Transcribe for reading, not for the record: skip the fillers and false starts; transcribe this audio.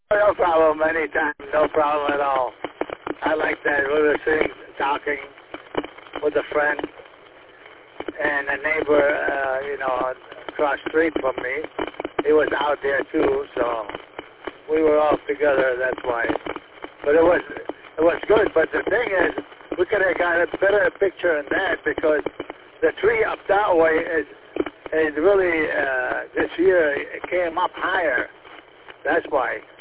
No problem. Anytime. No problem at all. I like that. We were sitting, talking with a friend and a neighbor, across the street from me. He was out there too, so we were all together. That's why. But it was good. But the thing is, we could have got a better picture than that because the tree up that way is really this year it came up higher. That's why.